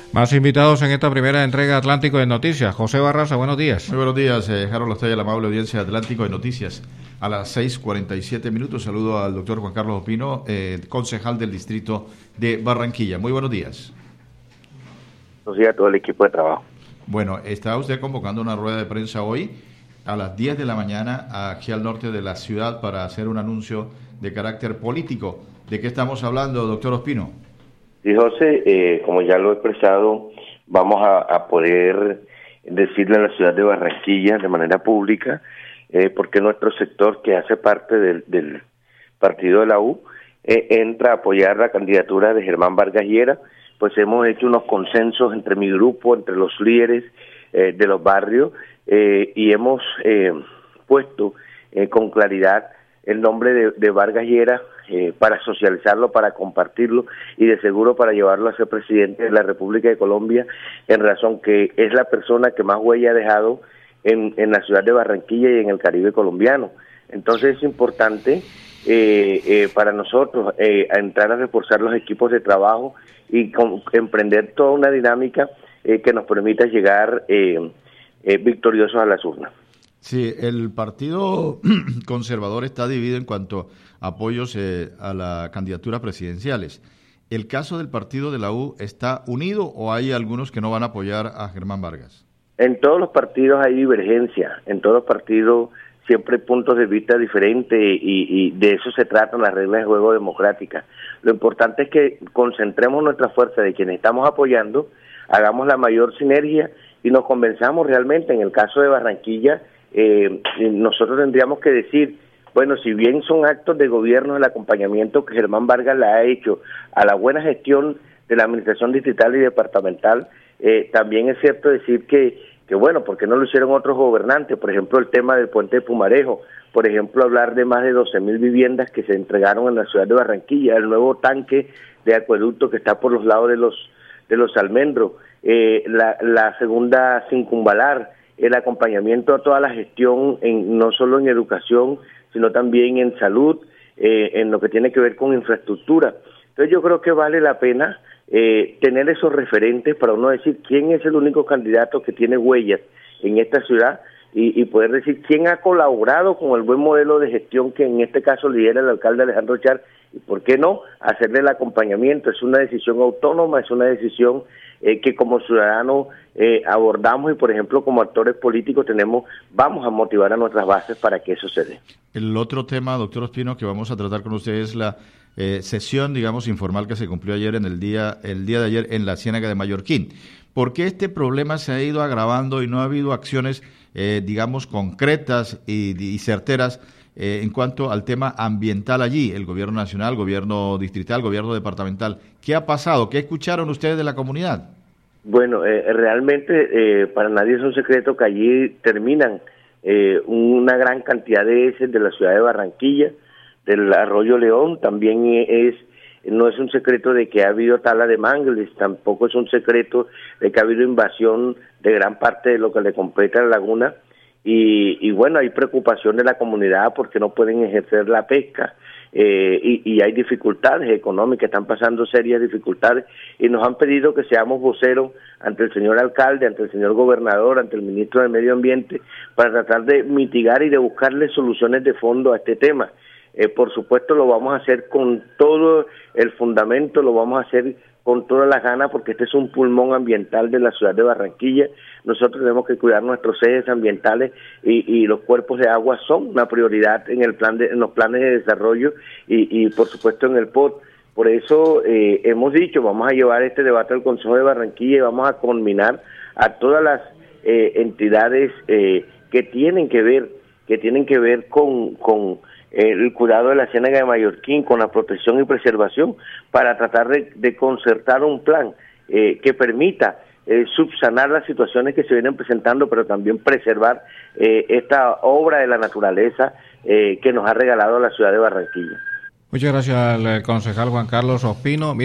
Más invitados en esta primera entrega Atlántico de Noticias. José Barraza, buenos días. Muy buenos días, Harold Ostella, la amable audiencia de Atlántico de Noticias. A las 6:47 saludo al doctor Juan Carlos Ospino, concejal del distrito de Barranquilla. Muy buenos días. Buenos días a todo el equipo de trabajo. Bueno, está usted convocando una rueda de prensa hoy a las 10 de la mañana aquí al norte de la ciudad para hacer un anuncio de carácter político. ¿De qué estamos hablando, doctor Ospino? Sí, José, como ya lo he expresado, vamos a poder decirle a la ciudad de Barranquilla de manera pública, porque nuestro sector, que hace parte del partido de la U, entra a apoyar la candidatura de Germán Vargas Llera. Pues hemos hecho unos consensos entre mi grupo, entre los líderes de los barrios, y hemos puesto con claridad el nombre de Vargas Llera para socializarlo, para compartirlo y de seguro para llevarlo a ser presidente de la República de Colombia, en razón que es la persona que más huella ha dejado en la ciudad de Barranquilla y en el Caribe colombiano. Entonces es importante para nosotros entrar a reforzar los equipos de trabajo y emprender toda una dinámica que nos permita llegar victoriosos a las urnas. Sí, el Partido Conservador está dividido en cuanto a apoyos a las candidaturas presidenciales. ¿El caso del partido de la U está unido o hay algunos que no van a apoyar a Germán Vargas? En todos los partidos hay divergencia, en todos los partidos siempre hay puntos de vista diferentes y de eso se tratan las reglas de juego democráticas. Lo importante es que concentremos nuestra fuerza de quienes estamos apoyando, hagamos la mayor sinergia y nos convenzamos realmente. En el caso de Barranquilla, nosotros tendríamos que decir, bueno, si bien son actos de gobierno el acompañamiento que Germán Vargas le ha hecho a la buena gestión de la administración distrital y departamental, también es cierto decir que bueno, porque no lo hicieron otros gobernantes, por ejemplo el tema del puente de Pumarejo, por ejemplo hablar de más de 12,000 viviendas que se entregaron en la ciudad de Barranquilla, el nuevo tanque de acueducto que está por los lados de los Almendros, la segunda circunvalar, el acompañamiento a toda la gestión, no solo en educación, sino también en salud, en lo que tiene que ver con infraestructura. Entonces yo creo que vale la pena tener esos referentes para uno decir quién es el único candidato que tiene huellas en esta ciudad y poder decir quién ha colaborado con el buen modelo de gestión que en este caso lidera el alcalde Alejandro Char, y por qué no hacerle el acompañamiento. Es una decisión autónoma, es una decisión que como ciudadanos abordamos y por ejemplo como actores políticos vamos a motivar a nuestras bases para que eso se dé. El otro tema, doctor Ospino, que vamos a tratar con usted es la sesión, digamos, informal que se cumplió ayer el día de ayer en la Ciénaga de Mallorquín. ¿Por qué este problema se ha ido agravando y no ha habido acciones, digamos, concretas y certeras en cuanto al tema ambiental allí? El gobierno nacional, gobierno distrital, gobierno departamental. ¿Qué ha pasado? ¿Qué escucharon ustedes de la comunidad? Bueno, realmente para nadie es un secreto que allí terminan una gran cantidad de heces de la ciudad de Barranquilla, del Arroyo León. También no es un secreto de que ha habido tala de mangles, tampoco es un secreto de que ha habido invasión de gran parte de lo que le compete a la laguna, y bueno, hay preocupación de la comunidad porque no pueden ejercer la pesca, y hay dificultades económicas, están pasando serias dificultades, y nos han pedido que seamos voceros ante el señor alcalde, ante el señor gobernador, ante el ministro del Medio Ambiente, para tratar de mitigar y de buscarle soluciones de fondo a este tema. Por supuesto lo vamos a hacer con todo el fundamento, lo vamos a hacer con todas las ganas, porque este es un pulmón ambiental de la ciudad de Barranquilla. Nosotros tenemos que cuidar nuestros ejes ambientales y los cuerpos de agua son una prioridad en los planes de desarrollo y por supuesto en el POT. Por eso hemos dicho, vamos a llevar este debate al Consejo de Barranquilla y vamos a combinar a todas las entidades que tienen que ver con el cuidado de la Ciénaga de Mallorquín, con la protección y preservación, para tratar de concertar un plan que permita subsanar las situaciones que se vienen presentando, pero también preservar esta obra de la naturaleza que nos ha regalado la ciudad de Barranquilla. Muchas gracias al concejal Juan Carlos Ospino.